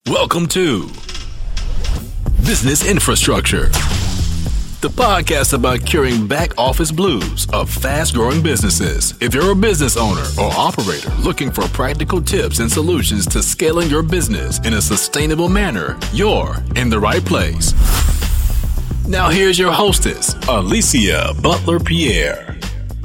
Welcome to Business Infrastructure, the podcast about curing back office blues of fast-growing businesses. If you're a business owner or operator looking for practical tips and solutions to scaling your business in a sustainable manner, you're in the right place. Now here's your hostess, Alicia Butler-Pierre.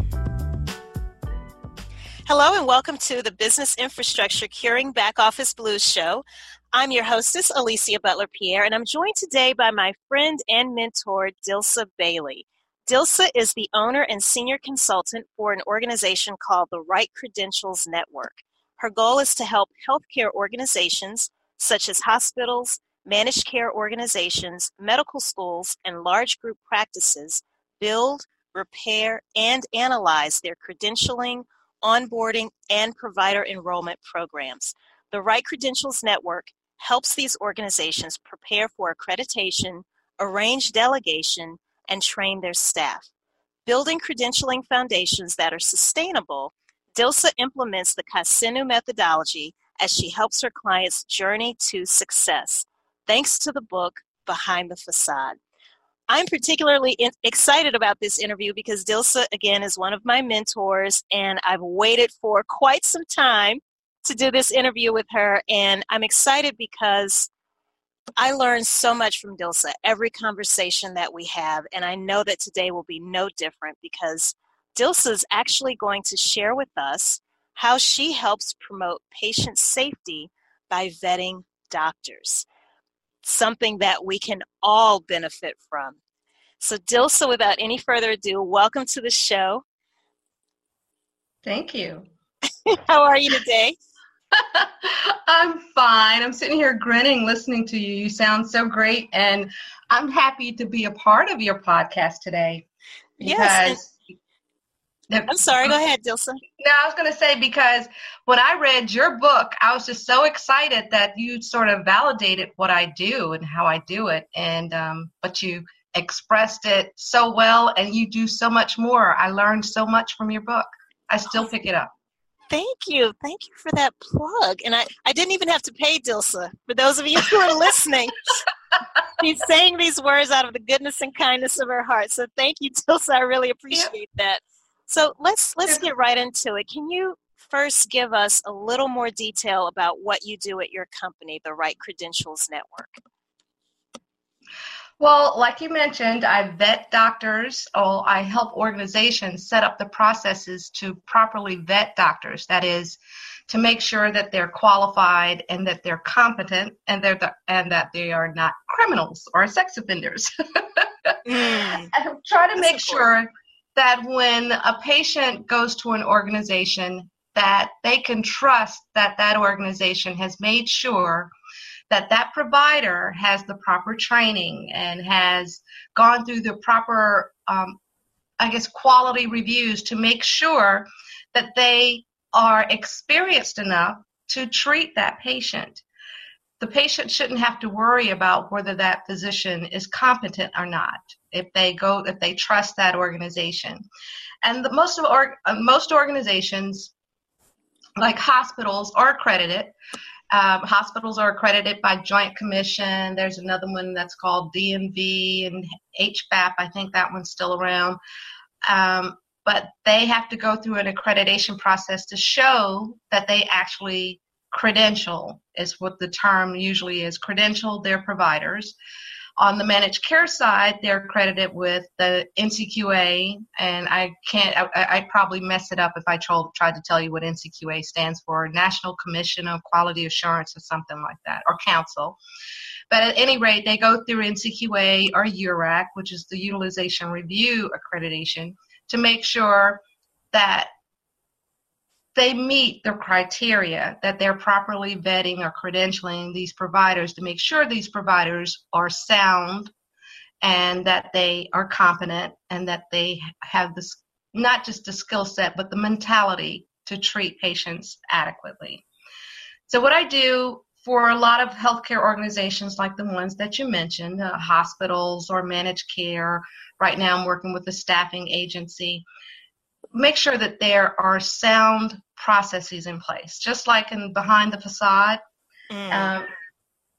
Hello and welcome to the Business Infrastructure Curing Back Office Blues show. I'm your hostess, Alicia Butler-Pierre, and I'm joined today by my friend and mentor, Dilsa Bailey. Dilsa is the owner and senior consultant for an organization called the Right Credentials Network. Her goal is to help healthcare organizations, such as hospitals, managed care organizations, medical schools, and large group practices, build, repair, and analyze their credentialing, onboarding, and provider enrollment programs. The Right Credentials Network helps these organizations prepare for accreditation, arrange delegation, and train their staff. Building credentialing foundations that are sustainable, Dilsa implements the Kasinu methodology as she helps her clients journey to success, thanks to the book Behind the Facade. I'm particularly excited about this interview because Dilsa, again, is one of my mentors, and I've waited for quite some time to do this interview with her, and I'm excited because I learned so much from Dilsa every conversation that we have, and I know that today will be no different because Dilsa is actually going to share with us how she helps promote patient safety by vetting doctors, something that we can all benefit from. So Dilsa, without any further ado, welcome to the show. Thank you. How are you today? I'm fine. I'm sitting here grinning, listening to you. You sound so great, and I'm happy to be a part of your podcast today. Yes. I'm sorry. Go ahead, Dilsa. No, I was going to say, because when I read your book, I was just so excited that you sort of validated what I do and how I do it, and but you expressed it so well, and you do so much more. I learned so much from your book. I still pick it up. Thank you. Thank you for that plug. And I didn't even have to pay Dilsa. For those of you who are listening, she's saying these words out of the goodness and kindness of her heart. So thank you, Dilsa. I really appreciate that. So let's get right into it. Can you first give us a little more detail about what you do at your company, the Right Credentials Network? Well, like you mentioned, I vet doctors, or I help organizations set up the processes to properly vet doctors. That is, to make sure that they're qualified and that they're competent and that they are not criminals or sex offenders. And try to make sure that when a patient goes to an organization, that they can trust that that organization has made sure that that provider has the proper training and has gone through the proper, quality reviews to make sure that they are experienced enough to treat that patient. The patient shouldn't have to worry about whether that physician is competent or not if they trust that organization. And most organizations, like hospitals, are accredited. Hospitals are accredited by Joint Commission. There's another one that's called DMV and HBAP. I think that one's still around. But they have to go through an accreditation process to show that they actually credential, is what the term usually is, credential their providers. On the managed care side, they're accredited with the NCQA, and I'd probably mess it up if I tried to tell you what NCQA stands for, National Commission of Quality Assurance or something like that, or Council. But at any rate, they go through NCQA or URAC, which is the Utilization Review Accreditation, to make sure that they meet the criteria, that they're properly vetting or credentialing these providers to make sure these providers are sound and that they are competent and that they have this, not just the skill set, but the mentality to treat patients adequately. So what I do for a lot of healthcare organizations like the ones that you mentioned, hospitals or managed care, right now I'm working with a staffing agency, make sure that there are sound processes in place, just like in Behind the Facade.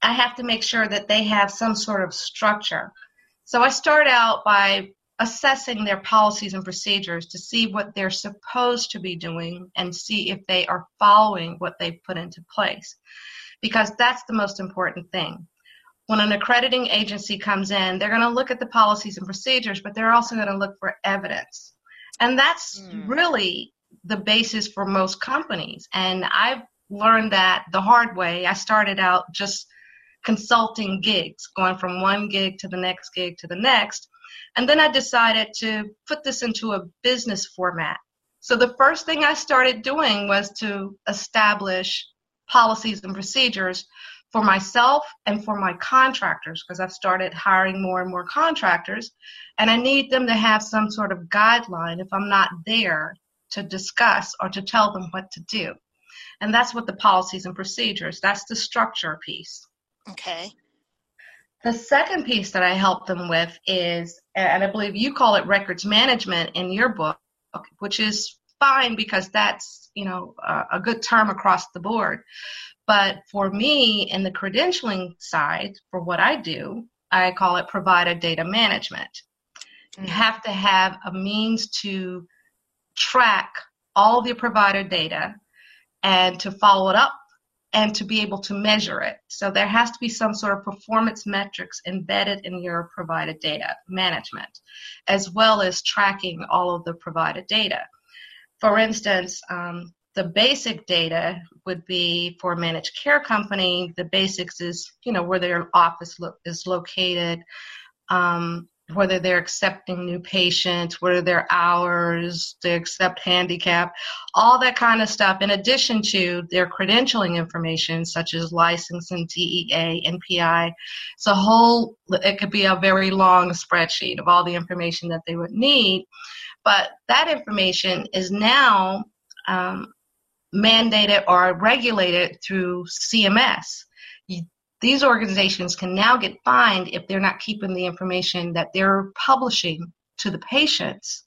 I have to make sure that they have some sort of structure. So I start out by assessing their policies and procedures to see what they're supposed to be doing and see if they are following what they've put into place, because that's the most important thing. When an accrediting agency comes in, they're going to look at the policies and procedures, but they're also going to look for evidence. And that's really the basis for most companies. And I've learned that the hard way. I started out just consulting gigs, going from one gig to the next gig to the next. And then I decided to put this into a business format. So the first thing I started doing was to establish policies and procedures for myself and for my contractors, because I've started hiring more and more contractors, and I need them to have some sort of guideline if I'm not there to discuss or to tell them what to do. And that's what the policies and procedures, that's the structure piece. Okay. The second piece that I help them with is, and I believe you call it records management in your book, which is fine because that's, a good term across the board. But for me, in the credentialing side, for what I do, I call it provider data management. You have to have a means to track all of your provider data and to follow it up and to be able to measure it. So there has to be some sort of performance metrics embedded in your provider data management, as well as tracking all of the provider data. For instance, the basic data would be for a managed care company. The basics is, where their office is located, whether they're accepting new patients, what are their hours, they accept handicap, all that kind of stuff, in addition to their credentialing information, such as licensing, DEA, NPI. So it could be a very long spreadsheet of all the information that they would need. But that information is now mandated or regulated through CMS. These organizations can now get fined if they're not keeping the information that they're publishing to the patients,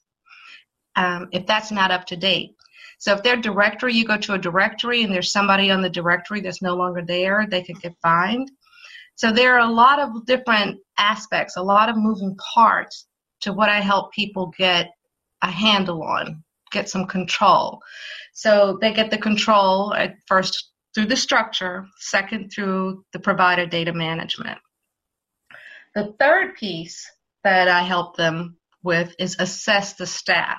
if that's not up to date. So if their directory, you go to a directory and there's somebody on the directory that's no longer there, they could get fined. So there are a lot of different aspects, a lot of moving parts to what I help people get a handle on, get some control. So they get the control at first through the structure, second through the provider data management. The third piece that I help them with is assess the staff.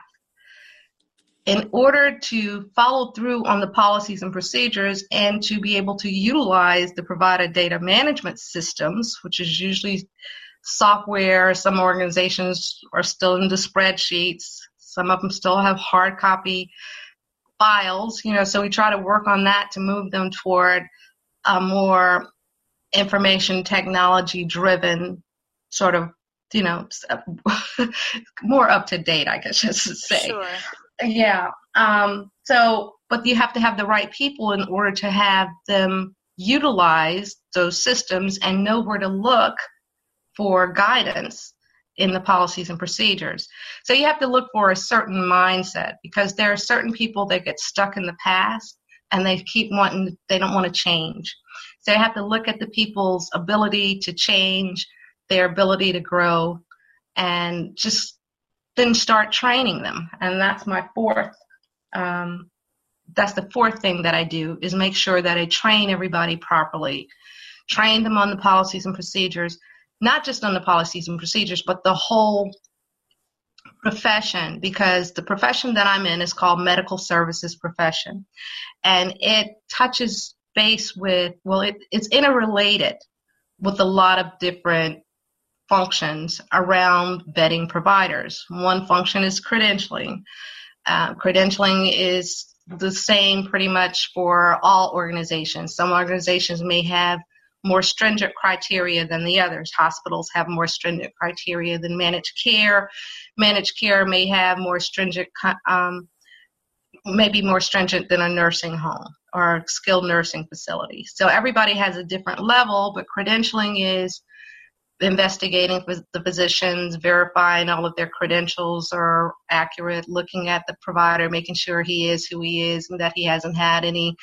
In order to follow through on the policies and procedures and to be able to utilize the provider data management systems, which is usually software, some organizations are still in the spreadsheets, some of them still have hard copy files, so we try to work on that to move them toward a more information technology driven sort of, more up to date, I guess just to say. Sure. Yeah. But you have to have the right people in order to have them utilize those systems and know where to look for guidance in the policies and procedures. So you have to look for a certain mindset, because there are certain people that get stuck in the past and they don't want to change. So you have to look at the people's ability to change, their ability to grow, and just then start training them. And that's my fourth. That's the fourth thing that I do, is make sure that I train everybody properly, train them on the policies and procedures, not just on the policies and procedures, but the whole profession, because the profession that I'm in is called medical services profession. And it touches base with, it's interrelated with a lot of different functions around vetting providers. One function is credentialing. Credentialing is the same pretty much for all organizations. Some organizations may have more stringent criteria than the others. Hospitals have more stringent criteria than managed care. Managed care may have more stringent, maybe more stringent than a nursing home or skilled nursing facility. So everybody has a different level, but credentialing is investigating the physicians, verifying all of their credentials are accurate, looking at the provider, making sure he is who he is and that he hasn't had any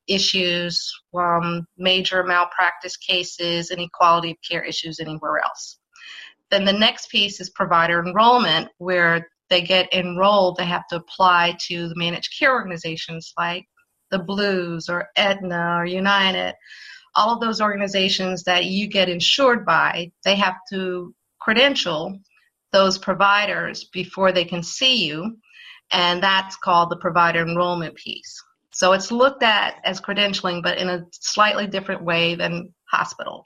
issues, major malpractice cases, any quality of care issues anywhere else. Then the next piece is provider enrollment, where they get enrolled. They have to apply to the managed care organizations like the Blues or Aetna or United. All of those organizations that you get insured by, they have to credential those providers before they can see you, and that's called the provider enrollment piece. So it's looked at as credentialing, but in a slightly different way than hospital.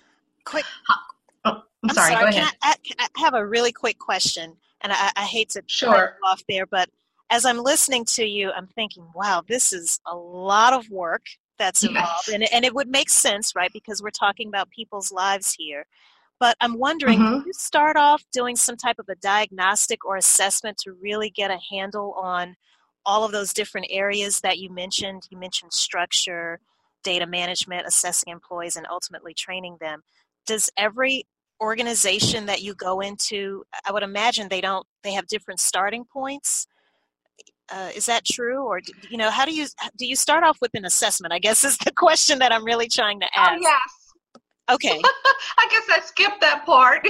I'm sorry, go ahead. I have a really quick question, and I hate to cut you off there, but as I'm listening to you, I'm thinking, wow, this is a lot of work that's involved, and it would make sense, right, because we're talking about people's lives here. But I'm wondering, do you start off doing some type of a diagnostic or assessment to really get a handle on all of those different areas that you mentioned? You mentioned structure, data management, assessing employees, and ultimately training them. Does every organization that you go into, I would imagine they have different starting points? Is that true? Or, how do you start off with an assessment, I guess is the question that I'm really trying to ask. Oh, yes. Okay. I guess I skipped that part.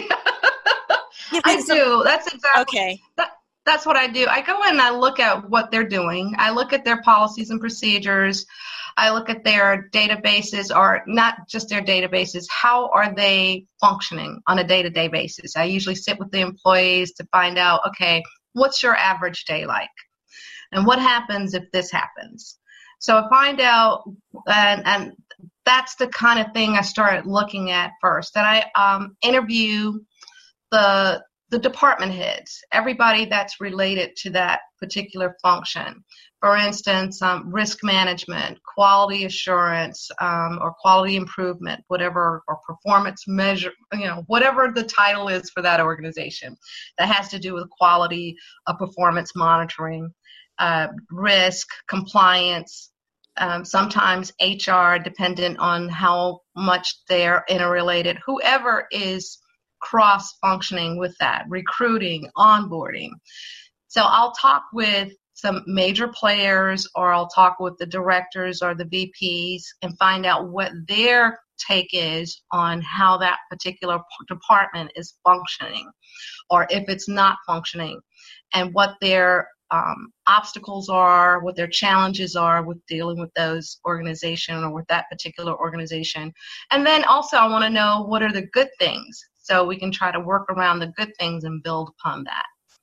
I do. That's exactly. Okay. That's what I do. I go in and I look at what they're doing. I look at their policies and procedures. I look at their databases, or not just their databases. How are they functioning on a day-to-day basis? I usually sit with the employees to find out, okay, what's your average day like? And what happens if this happens? So I find out, and that's the kind of thing I started looking at first. Then I interview the department heads, everybody that's related to that particular function. For instance, risk management, quality assurance, or quality improvement, whatever, or performance measure, whatever the title is for that organization that has to do with quality, performance monitoring, risk, compliance, sometimes HR, dependent on how much they're interrelated, whoever is cross-functioning with that, recruiting, onboarding. So I'll talk with some major players, or I'll talk with the directors or the VPs and find out what their take is on how that particular department is functioning, or if it's not functioning, and what their obstacles are, what their challenges are with dealing with those organization or with that particular organization. And then also I want to know what are the good things, so we can try to work around the good things and build upon that.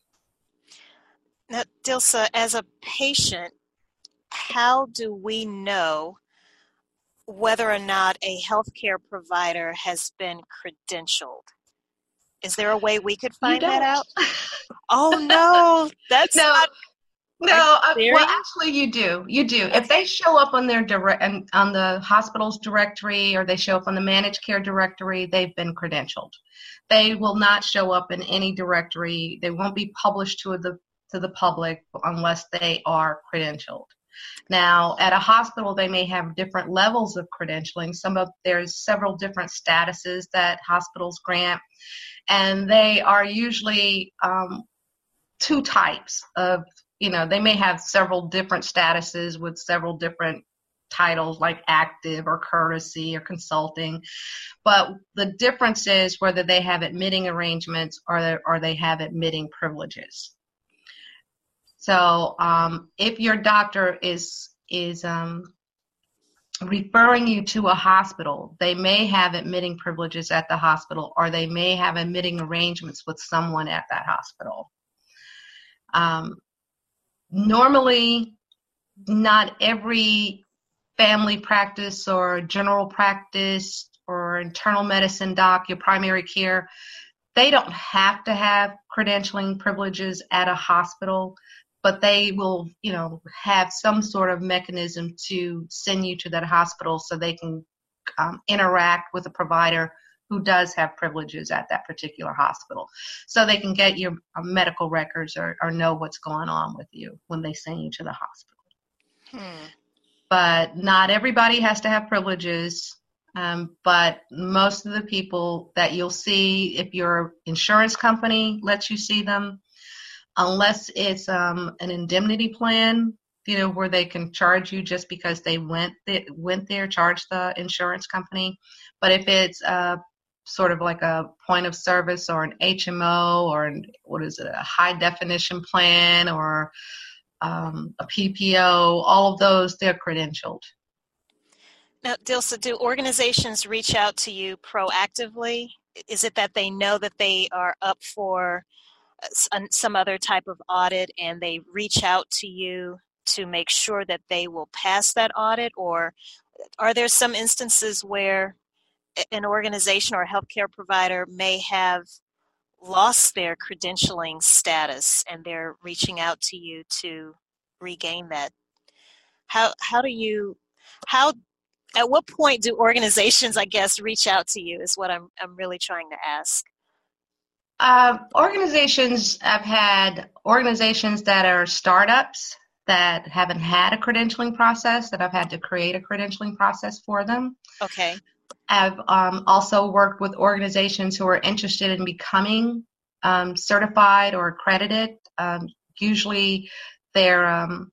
Now, Dilsa, as a patient, how do we know whether or not a healthcare provider has been credentialed? Is there a way we could find that out? Oh, no, that's not. No, well, actually, you do. You do. If they show up on their on the hospital's directory, or they show up on the managed care directory, they've been credentialed. They will not show up in any directory. They won't be published to the public unless they are credentialed. Now, at a hospital, they may have different levels of credentialing. There's several different statuses that hospitals grant, and they are usually two types of. They may have several different statuses with several different titles, like active or courtesy or consulting. But the difference is whether they have admitting arrangements or they have admitting privileges. So if your doctor is referring you to a hospital, they may have admitting privileges at the hospital, or they may have admitting arrangements with someone at that hospital. Normally, not every family practice or general practice or internal medicine doc, your primary care, they don't have to have credentialing privileges at a hospital, but they will, have some sort of mechanism to send you to that hospital so they can interact with a provider who does have privileges at that particular hospital, so they can get your medical records or know what's going on with you when they send you to the hospital. But not everybody has to have privileges, but most of the people that you'll see, if your insurance company lets you see them, unless it's an indemnity plan, where they can charge you just because they went there, charge the insurance company. But if it's sort of like a point of service or an HMO or a high definition plan or a PPO, all of those, they're credentialed. Now, Dilsa, do organizations reach out to you proactively? Is it that they know that they are up for some other type of audit and they reach out to you to make sure that they will pass that audit? Or are there some instances where an organization or a healthcare provider may have lost their credentialing status and they're reaching out to you to regain that? At what point do organizations, I guess, reach out to you is what I'm really trying to ask. Organizations, I've had organizations that are startups that haven't had a credentialing process, that I've had to create a credentialing process for them. Okay. I've also worked with organizations who are interested in becoming certified or accredited. Usually they're,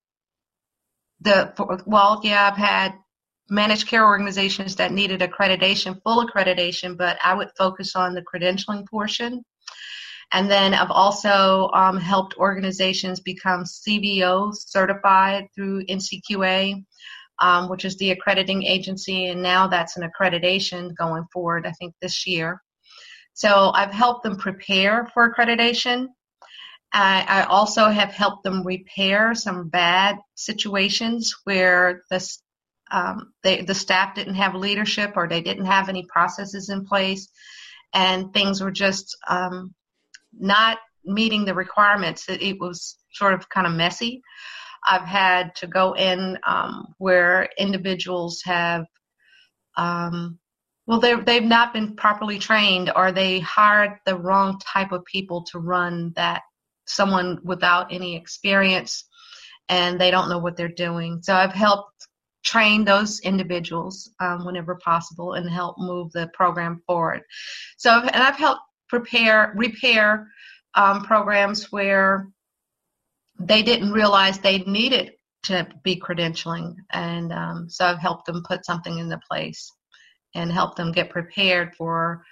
I've had managed care organizations that needed accreditation, full accreditation, but I would focus on the credentialing portion. And then I've also helped organizations become CVO certified through NCQA, which is the accrediting agency, and now that's an accreditation going forward, I think, this year. So I've helped them prepare for accreditation. I also have helped them repair some bad situations where the staff didn't have leadership or they didn't have any processes in place and things were just not meeting the requirements. It was sort of kind of messy. I've had to go in where individuals have, they've not been properly trained or they hired the wrong type of people to run that, someone without any experience and they don't know what they're doing. So I've helped train those individuals whenever possible and help move the program forward. And I've helped repair programs where they didn't realize they needed to be credentialing. And so I've helped them put something into place and help them get prepared for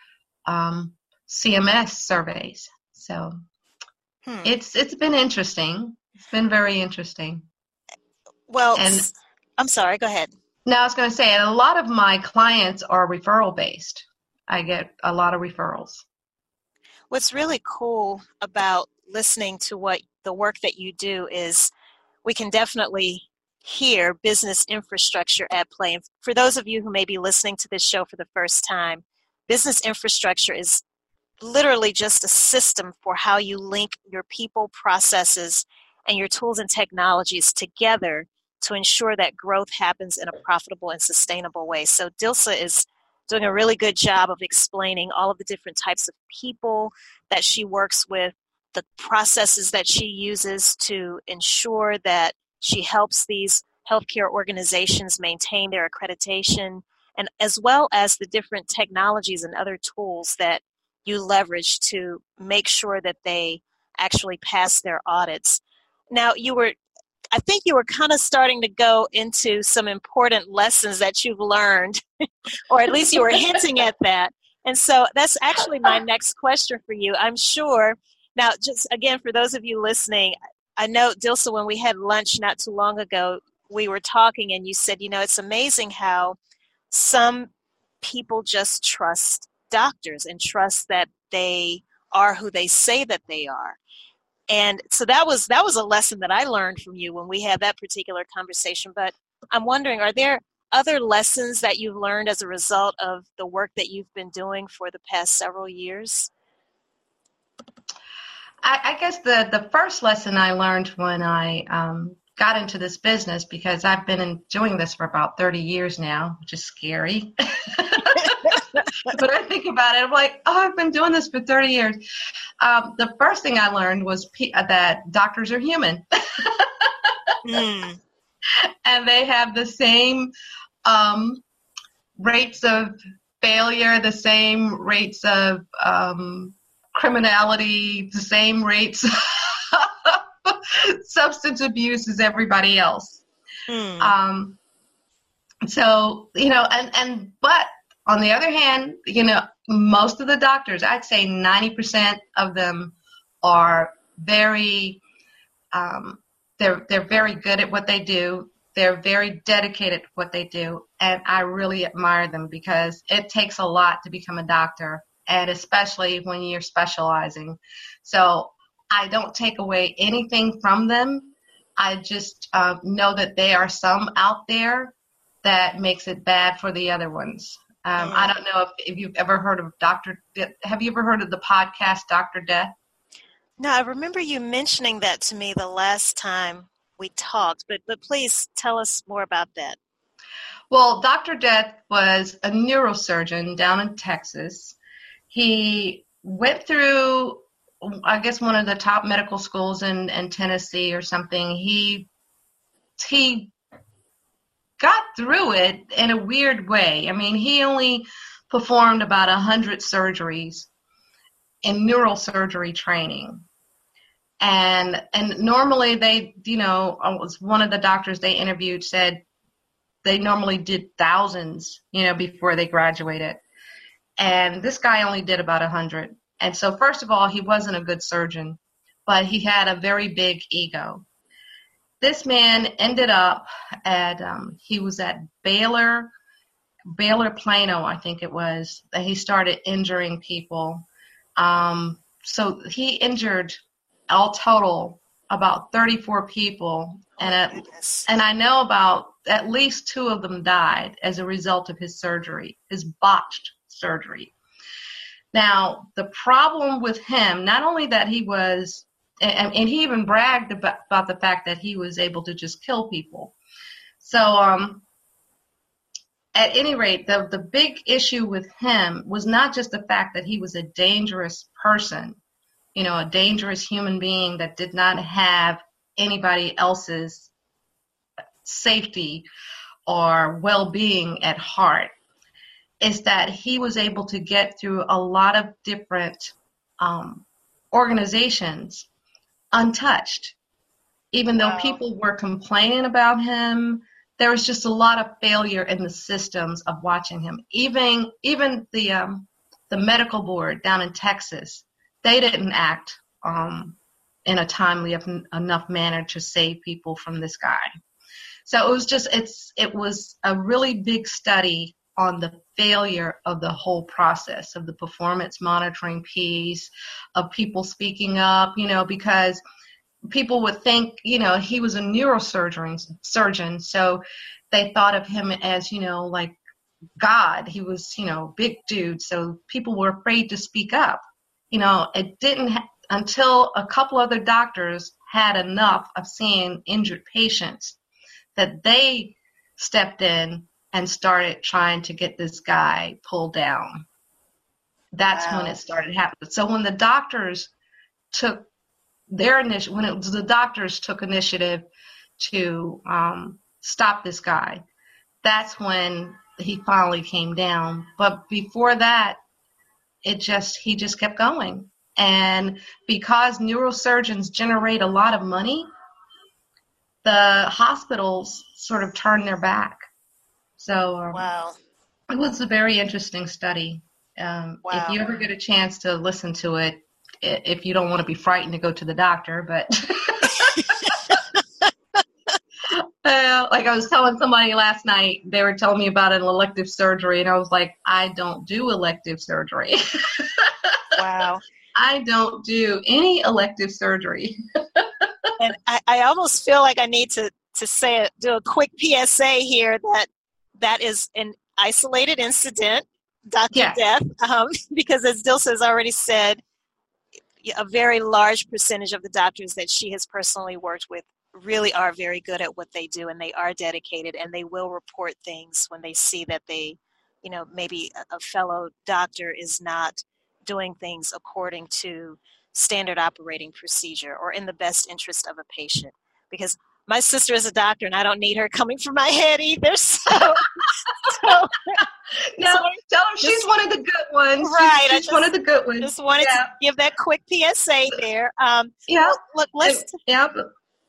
CMS surveys. So it's been interesting. It's been very interesting. Well, I'm sorry, go ahead. No, I was going to say, a lot of my clients are referral based. I get a lot of referrals. What's really cool about listening to the work that you do is we can definitely hear business infrastructure at play. And for those of you who may be listening to this show for the first time, business infrastructure is literally just a system for how you link your people, processes, and your tools and technologies together to ensure that growth happens in a profitable and sustainable way. So Dilsa is doing a really good job of explaining all of the different types of people that she works with, the processes that she uses to ensure that she helps these healthcare organizations maintain their accreditation, and as well as the different technologies and other tools that you leverage to make sure that they actually pass their audits. Now, I think you were kind of starting to go into some important lessons that you've learned, or at least you were hinting at that. And so that's actually my next question for you. I'm sure, now just again, for those of you listening, I know, Dilsa, when we had lunch not too long ago, we were talking and you said, it's amazing how some people just trust doctors and trust that they are who they say that they are. And so that was a lesson that I learned from you when we had that particular conversation. But I'm wondering, are there other lessons that you've learned as a result of the work that you've been doing for the past several years? I guess the first lesson I learned when I got into this business, because I've been doing this for about 30 years now, which is scary. But I think about it, I'm like, I've been doing this for 30 years. The first thing I learned was that doctors are human. And they have the same rates of failure, the same rates of criminality, the same rates of substance abuse as everybody else. So, but on the other hand, most of the doctors, I'd say 90% of them are very, they're very good at what they do. They're very dedicated to what they do. And I really admire them because it takes a lot to become a doctor, and especially when you're specializing. So I don't take away anything from them. I just know that there are some out there that makes it bad for the other ones. I don't know if you've ever heard of have you ever heard of the podcast Dr. Death? No, I remember you mentioning that to me the last time we talked, but please tell us more about that. Well, Dr. Death was a neurosurgeon down in Texas. He went through, I guess, one of the top medical schools in Tennessee or something. He got through it in a weird way. I mean, he only performed about 100 surgeries in neurosurgery training. And normally they, was one of the doctors they interviewed said they normally did thousands, before they graduated. And this guy only did about 100. And so first of all, he wasn't a good surgeon, but he had a very big ego. This man ended up he was at Baylor Plano, I think it was, that he started injuring people. So he injured all total about 34 people. And I know about at least 2 of them died as a result of his surgery, his botched surgery. Now, the problem with him, not only that he was, and he even bragged about the fact that he was able to just kill people. So at any rate, the big issue with him was not just the fact that he was a dangerous person, a dangerous human being that did not have anybody else's safety or well-being at heart, is that he was able to get through a lot of different organizations untouched. Even though people were complaining about him, there was just a lot of failure in the systems of watching him. Even the medical board down in Texas, they didn't act in a timely enough manner to save people from this guy. So it was a really big study on the failure of the whole process of the performance monitoring piece, of people speaking up, because people would think, he was a neurosurgeon, so they thought of him as, like God. He was, big dude, so people were afraid to speak up. It didn't until a couple other doctors had enough of seeing injured patients that they stepped in and started trying to get this guy pulled down. That's when it started happening. So when the doctors took the doctors took initiative to stop this guy, that's when he finally came down. But before that, he just kept going. And because neurosurgeons generate a lot of money, the hospitals sort of turned their back. So it was a very interesting study. If you ever get a chance to listen to it, if you don't want to be frightened to go to the doctor, but like I was telling somebody last night, they were telling me about an elective surgery, and I was like, I don't do elective surgery. Wow. I don't do any elective surgery. And I almost feel like I need to do a quick PSA here that is an isolated incident, Dr. Death, because as Dilsa has already said, a very large percentage of the doctors that she has personally worked with really are very good at what they do, and they are dedicated, and they will report things when they see that they, maybe a fellow doctor is not doing things according to standard operating procedure or in the best interest of a patient. Because my sister is a doctor, and I don't need her coming from my head either. So tell her she's one of the good ones. Right. She's one of the good ones. Just wanted to give that quick PSA there. Look,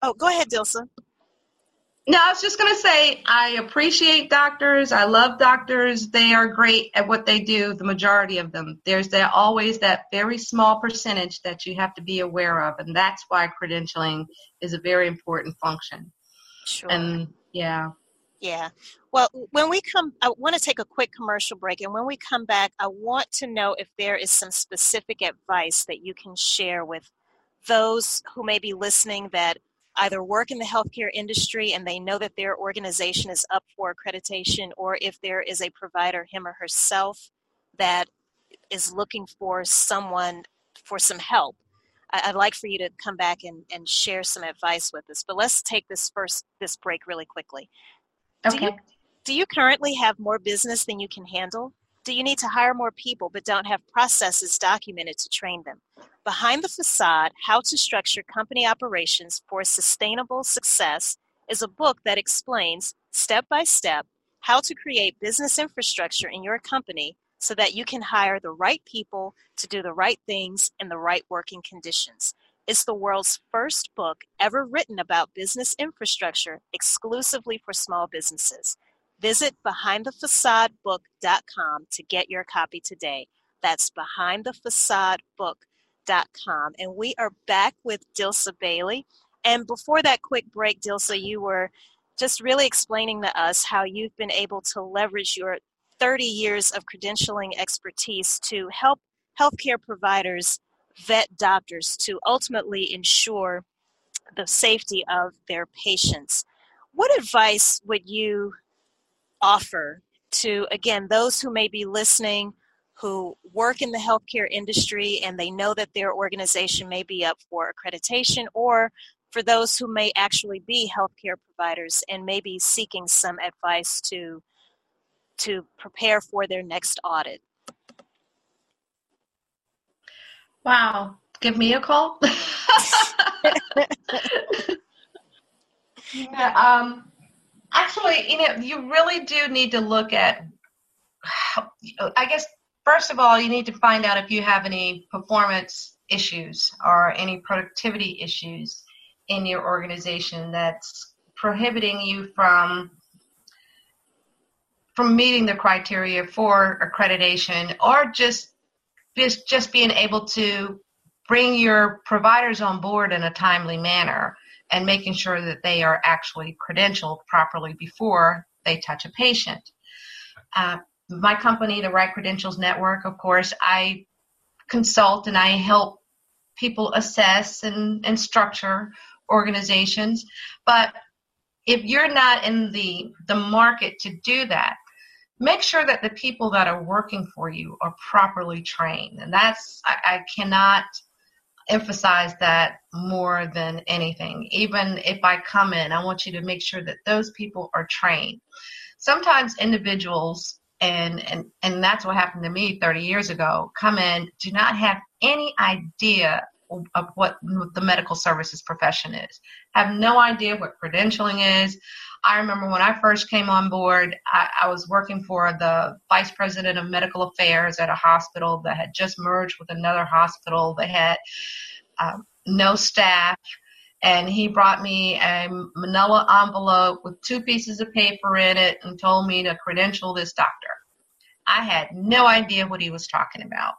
Oh, go ahead, Dilsa. No, I was just going to say, I appreciate doctors. I love doctors. They are great at what they do, the majority of them. There's always that very small percentage that you have to be aware of, and that's why credentialing is a very important function. Sure. And, yeah. Yeah. Well, when we come, I want to take a quick commercial break, and when we come back, I want to know if there is some specific advice that you can share with those who may be listening that either work in the healthcare industry and they know that their organization is up for accreditation, or if there is a provider, him or herself, that is looking for someone for some help. I'd like for you to come back and share some advice with us. But let's take this break really quickly. Okay. Do you currently have more business than you can handle? Do you need to hire more people but don't have processes documented to train them? Behind the Facade, How to Structure Company Operations for Sustainable Success is a book that explains, step by step, how to create business infrastructure in your company so that you can hire the right people to do the right things in the right working conditions. It's the world's first book ever written about business infrastructure exclusively for small businesses. Visit BehindTheFacadeBook.com to get your copy today. That's BehindTheFacadeBook.com. And we are back with Dilsa Bailey. And before that quick break, Dilsa, you were just really explaining to us how you've been able to leverage your 30 years of credentialing expertise to help healthcare providers vet doctors to ultimately ensure the safety of their patients. What advice would you offer to, again, those who may be listening who work in the healthcare industry and they know that their organization may be up for accreditation, or for those who may actually be healthcare providers and may be seeking some advice to prepare for their next audit? Wow. Give me a call. Yeah, actually, you really do need to look at, I guess, first of all, you need to find out if you have any performance issues or any productivity issues in your organization that's prohibiting you from meeting the criteria for accreditation, or just being able to bring your providers on board in a timely manner and making sure that they are actually credentialed properly before they touch a patient. My company, the Right Credentials Network, of course, I consult and I help people assess and structure organizations. But if you're not in the market to do that, make sure that the people that are working for you are properly trained. And I cannot emphasize that more than anything. Even if I come in, I want you to make sure that those people are trained. Sometimes individuals, and that's what happened to me 30 years ago, come in, do not have any idea of what the medical services profession is, have no idea what credentialing is. I remember when I first came on board, I was working for the vice president of medical affairs at a hospital that had just merged with another hospital that had no staff. And he brought me a manila envelope with 2 pieces of paper in it and told me to credential this doctor. I had no idea what he was talking about.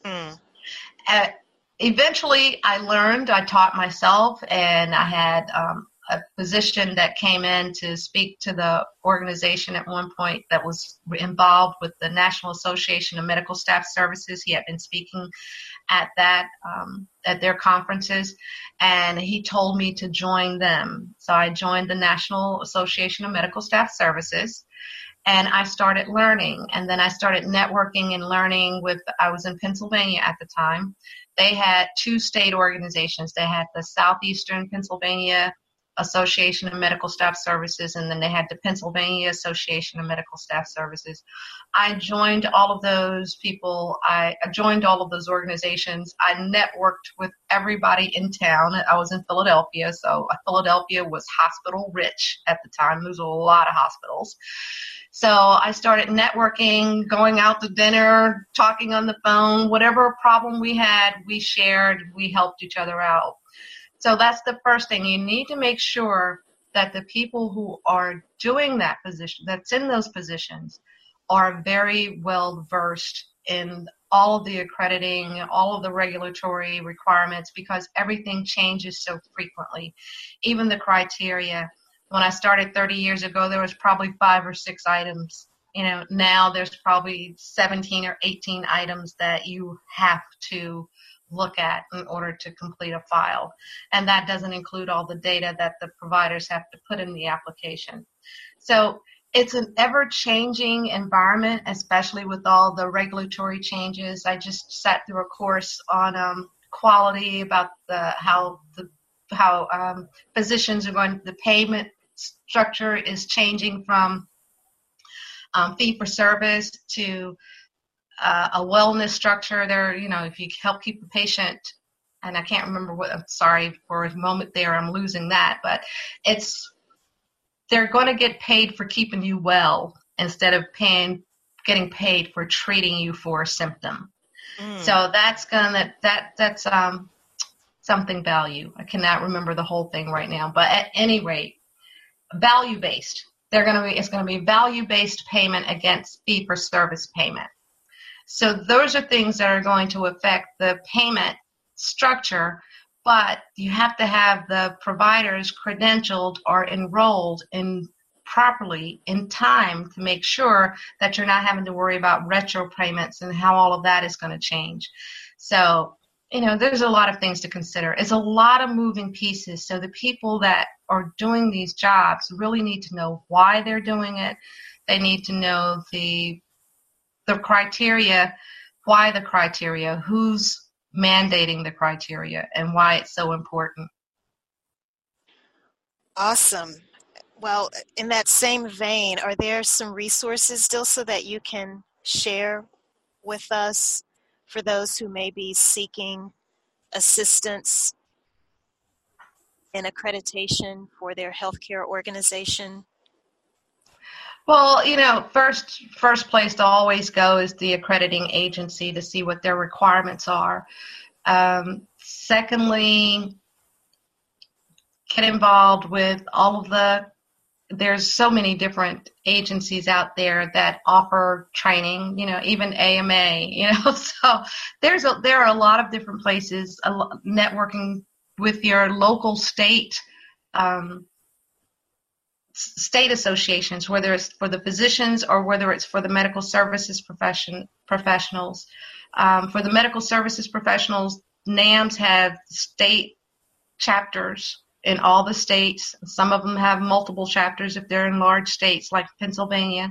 Eventually, I learned, I taught myself, and I had a physician that came in to speak to the organization at one point that was involved with the National Association of Medical Staff Services. He had been speaking at their conferences, and he told me to join them. So I joined the National Association of Medical Staff Services, and I started learning. And then I started networking and learning I was in Pennsylvania at the time. They had 2 state organizations. They had the Southeastern Pennsylvania Association of Medical Staff Services, and then they had the Pennsylvania Association of Medical Staff Services. I joined all of those people. I joined all of those organizations. I networked with everybody in town. I was in Philadelphia, so Philadelphia was hospital rich at the time. There was a lot of hospitals. So I started networking, going out to dinner, talking on the phone. Whatever problem we had, we shared. We helped each other out. So that's the first thing. You need to make sure that the people who are doing that position, that's in those positions, are very well versed in all of the accrediting, all of the regulatory requirements, because everything changes so frequently. Even the criteria. When I started 30 years ago, there was probably 5 or 6 items. Now there's probably 17 or 18 items that you have to look at in order to complete a file. And that doesn't include all the data that the providers have to put in the application. So it's an ever-changing environment, especially with all the regulatory changes. I just sat through a course on quality about how physicians are going. The payment structure is changing from fee-for-service to a wellness structure. There, if you help keep a patient, and I can't remember what. I'm sorry for a moment there. I'm losing that, but they're going to get paid for keeping you well instead of getting paid for treating you for a symptom. So that's something value. I cannot remember the whole thing right now, but at any rate, value-based. It's going to be value-based payment against fee-for-service payment. So those are things that are going to affect the payment structure, but you have to have the providers credentialed or enrolled properly in time to make sure that you're not having to worry about retro payments and how all of that is going to change. So, there's a lot of things to consider. It's a lot of moving pieces. So the people that are doing these jobs really need to know why they're doing it. They need to know the criteria, why the criteria, who's mandating the criteria, and why it's so important. Awesome. Well, in that same vein, are there some resources, Dilsa, that you can share with us for those who may be seeking assistance in accreditation for their healthcare organization? Well, first place to always go is the accrediting agency to see what their requirements are. Secondly, get involved with there's so many different agencies out there that offer training, even AMA, so there are a lot of different places, networking with your local state associations, whether it's for the physicians or whether it's for the medical services professionals. For the medical services professionals, NAMS have state chapters in all the states. Some of them have multiple chapters if they're in large states like Pennsylvania.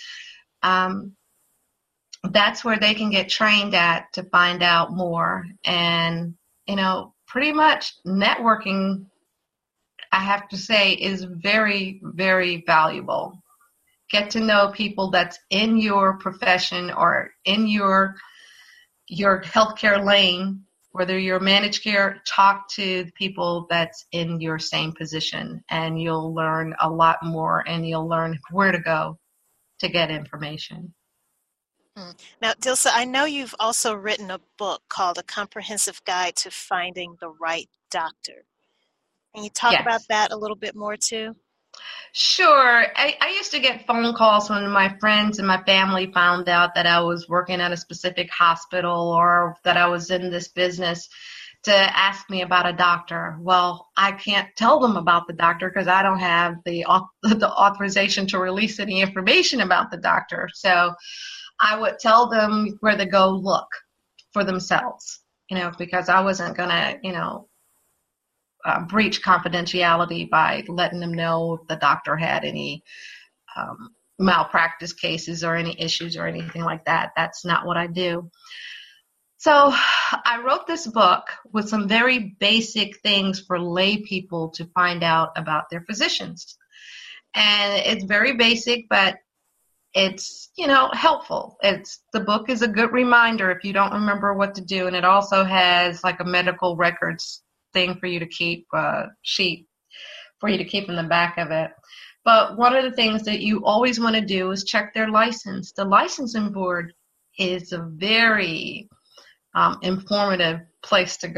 That's where they can get trained at to find out more. And, pretty much networking, I have to say, is very, very valuable. Get to know people that's in your profession or in your healthcare lane. Whether you're managed care, talk to people that's in your same position, and you'll learn a lot more, and you'll learn where to go to get information. Now, Dilsa, I know you've also written a book called A Comprehensive Guide to Finding the Right Doctor. Can you talk about that a little bit more, too? Sure. I used to get phone calls when my friends and my family found out that I was working at a specific hospital or that I was in this business to ask me about a doctor. Well, I can't tell them about the doctor because I don't have the authorization to release any information about the doctor. So I would tell them where to go look for themselves, because I wasn't going to, breach confidentiality by letting them know if the doctor had any malpractice cases or any issues or anything like that. That's not what I do. So I wrote this book with some very basic things for lay people to find out about their physicians. And it's very basic, but it's, helpful. The book is a good reminder if you don't remember what to do. And it also has like a medical records thing for you to keep, sheet for you to keep in the back of it. But one of the things that you always want to do is check their license. The licensing board is a very informative place to go.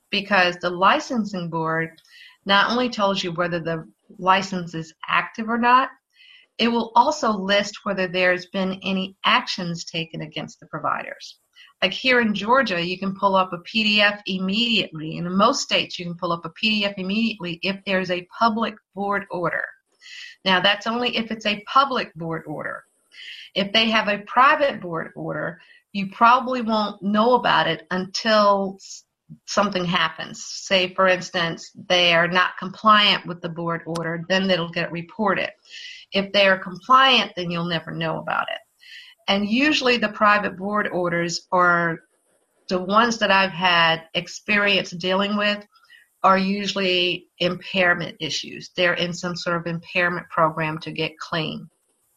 because the licensing board not only tells you whether the license is active or not, it will also list whether there's been any actions taken against the providers. Like here in Georgia, you can pull up a PDF immediately. And in most states, you can pull up a PDF immediately if there's a public board order. Now, that's only if it's a public board order. If they have a private board order, you probably won't know about it until something happens. Say, for instance, they are not compliant with the board order, then it'll get reported. If they are compliant, then you'll never know about it. And usually the private board orders, are the ones that I've had experience dealing with, are usually impairment issues. They're in some sort of impairment program to get clean.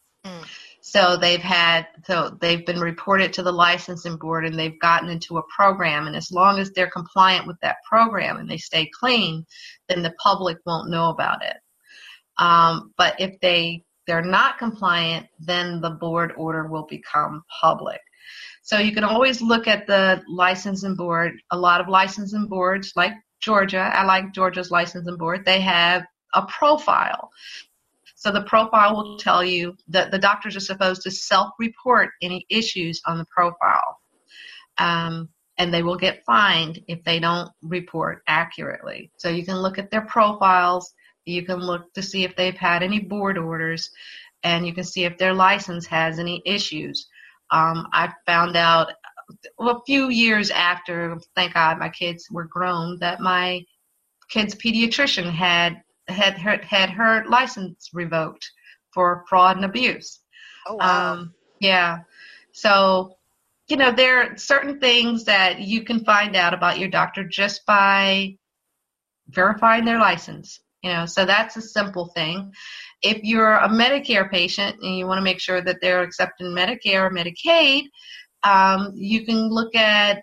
So they've been reported to the licensing board and they've gotten into a program, and as long as they're compliant with that program and they stay clean, then the public won't know about it. But if they're not compliant, then the board order will become public. So you can always look at the licensing board. A lot of licensing boards, like Georgia, I like Georgia's licensing board, they have a profile. So the profile will tell you that the doctors are supposed to self-report any issues on the profile. And they will get fined if they don't report accurately. So you can look at their profiles. You can look to see if they've had any board orders, and you can see if their license has any issues. I found out a few years after, thank God my kids were grown, that my kid's pediatrician had her license revoked for fraud and abuse. Oh, wow. Yeah. So, there are certain things that you can find out about your doctor just by verifying their license. So that's a simple thing. If you're a Medicare patient and you want to make sure that they're accepting Medicare or Medicaid, you can look at,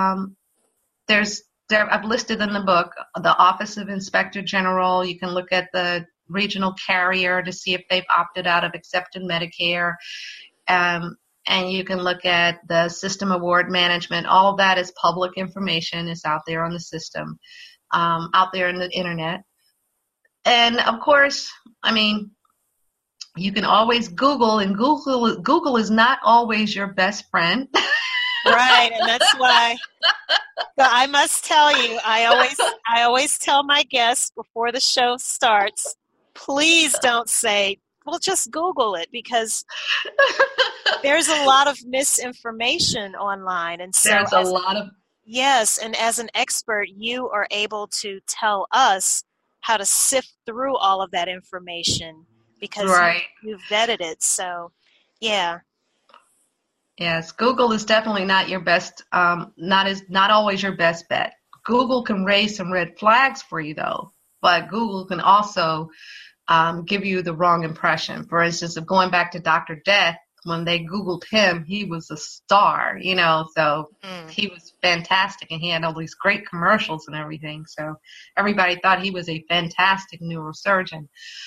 I've listed in the book, the Office of Inspector General. You can look at the regional carrier to see if they've opted out of accepting Medicare. And you can look at the System Award Management. All of that is public information. It's out there on the system, out there in the internet. And of course, you can always Google, and Google is not always your best friend. Right, and that's why. But I must tell you, I always tell my guests before the show starts, please don't say, well, just Google it, because there's a lot of misinformation online. And so there's a lot of. Yes, and as an expert, you are able to tell us how to sift through all of that information because right. you've vetted it. So, yeah. Yes, Google is definitely not your best, not always your best bet. Google can raise some red flags for you, though, but Google can also give you the wrong impression. For instance, of going back to Dr. Death, when they Googled him, he was a star, so he was fantastic, and he had all these great commercials and everything. So everybody thought he was a fantastic neurosurgeon.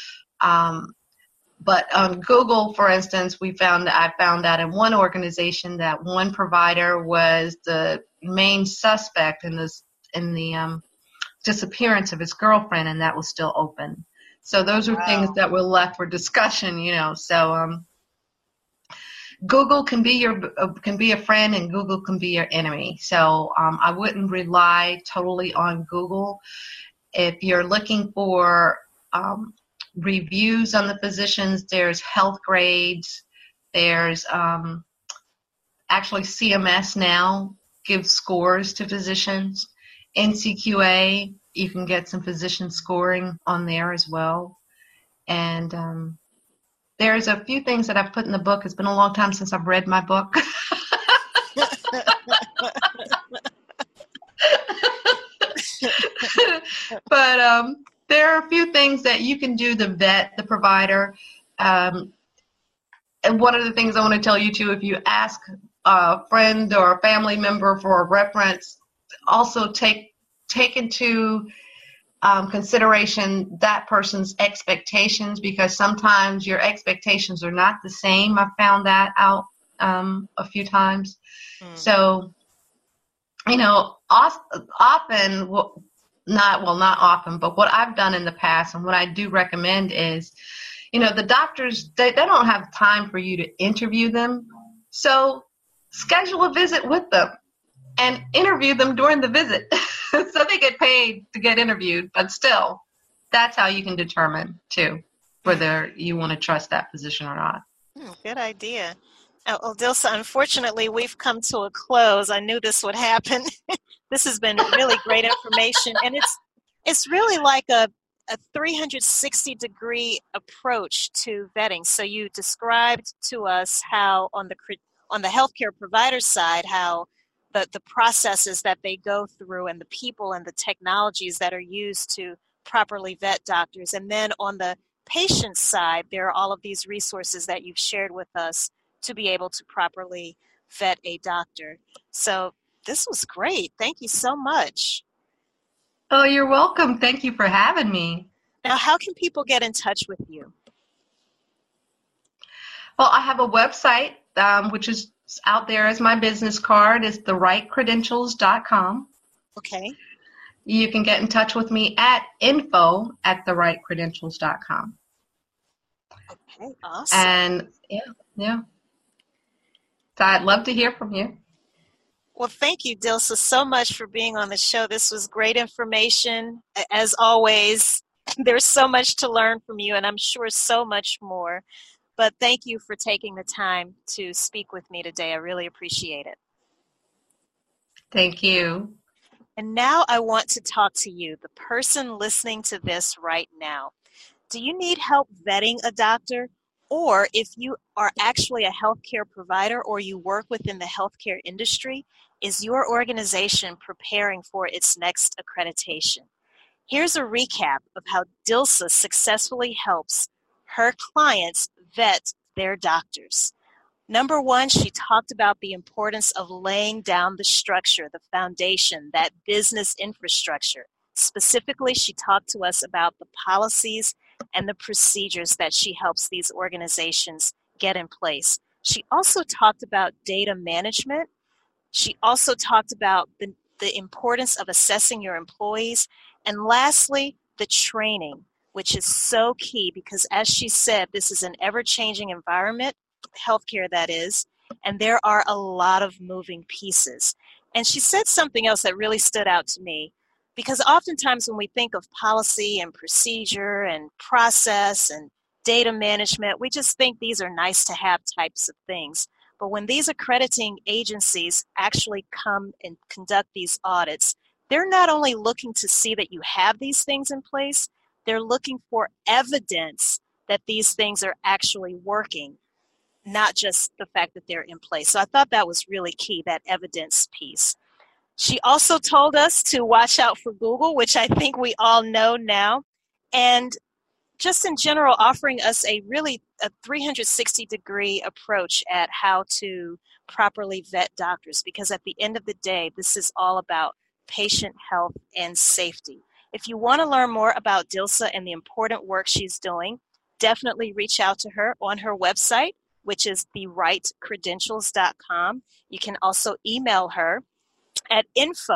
But on Google, for instance, I found out in one organization that one provider was the main suspect in the disappearance of his girlfriend, and that was still open. So those are things that were left for discussion, So Google can be a friend, and Google can be your enemy. So I wouldn't rely totally on Google. If you're looking for reviews on the physicians, there's Health Grades, there's actually CMS now gives scores to physicians. NCQA, you can get some physician scoring on there as well. And there's a few things that I've put in the book. It's been a long time since I've read my book. But there are a few things that you can do to vet the provider. And one of the things I want to tell you, too, if you ask a friend or a family member for a reference, also take into consideration that person's expectations, because sometimes your expectations are not the same. I've found that out a few times. So often, not often, but what I've done in the past and what I do recommend is, the doctors, they don't have time for you to interview them. So schedule a visit with them and interview them during the visit. So they get paid to get interviewed, but still, that's how you can determine, too, whether you want to trust that physician or not. Good idea. Well, Dilsa, unfortunately, we've come to a close. I knew this would happen. This has been really great information, and it's really like a 360-degree approach to vetting. So you described to us how on the healthcare provider side, how the processes that they go through and the people and the technologies that are used to properly vet doctors. And then on the patient side, there are all of these resources that you've shared with us to be able to properly vet a doctor. So this was great. Thank you so much. Oh, you're welcome. Thank you for having me. Now, how can people get in touch with you? Well, I have a website, which is out there as my business card. It's therightcredentials.com. Okay. You can get in touch with me at info@therightcredentials.com. Okay, awesome. And yeah. So I'd love to hear from you. Well, thank you, Dilsa, so much for being on the show. This was great information. As always, there's so much to learn from you, and I'm sure so much more. But thank you for taking the time to speak with me today. I really appreciate it. Thank you. And now I want to talk to you, the person listening to this right now. Do you need help vetting a doctor? Or if you are actually a healthcare provider or you work within the healthcare industry, is your organization preparing for its next accreditation? Here's a recap of how Dilsa successfully helps her clients vet their doctors. Number one, she talked about the importance of laying down the structure, the foundation, that business infrastructure. Specifically, she talked to us about the policies and the procedures that she helps these organizations get in place. She also talked about data management. She also talked about the importance of assessing your employees. And lastly, the training, which is so key because, as she said, this is an ever-changing environment, healthcare that is, and there are a lot of moving pieces. And she said something else that really stood out to me, because oftentimes when we think of policy and procedure and process and data management, we just think these are nice to have types of things. But when these accrediting agencies actually come and conduct these audits, they're not only looking to see that you have these things in place, they're looking for evidence that these things are actually working, not just the fact that they're in place. So I thought that was really key, that evidence piece. She also told us to watch out for Google, which I think we all know now, and just in general offering us a 360-degree approach at how to properly vet doctors, because at the end of the day, this is all about patient health and safety. If you want to learn more about Dilsa and the important work she's doing, definitely reach out to her on her website, which is therightcredentials.com. You can also email her at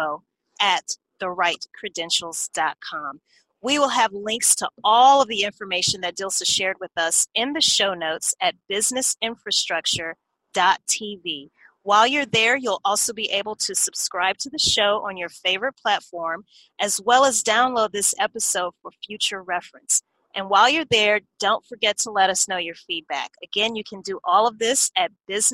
info@therightcredentials.com. We will have links to all of the information that Dilsa shared with us in the show notes at businessinfrastructure.tv. While you're there, you'll also be able to subscribe to the show on your favorite platform, as well as download this episode for future reference. And while you're there, don't forget to let us know your feedback. Again, you can do all of this at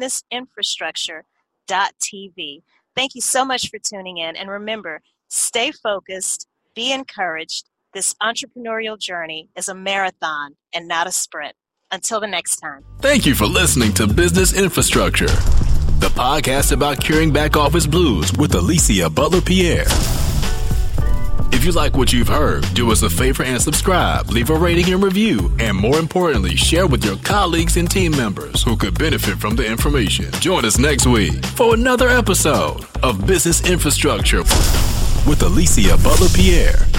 businessinfrastructure.tv. Thank you so much for tuning in. And remember, stay focused, be encouraged. This entrepreneurial journey is a marathon and not a sprint. Until the next time. Thank you for listening to Business Infrastructure, the podcast about curing back office blues with Alicia Butler-Pierre. If you like what you've heard, do us a favor and subscribe, leave a rating and review, and more importantly, share with your colleagues and team members who could benefit from the information. Join us next week for another episode of Business Infrastructure with Alicia Butler-Pierre.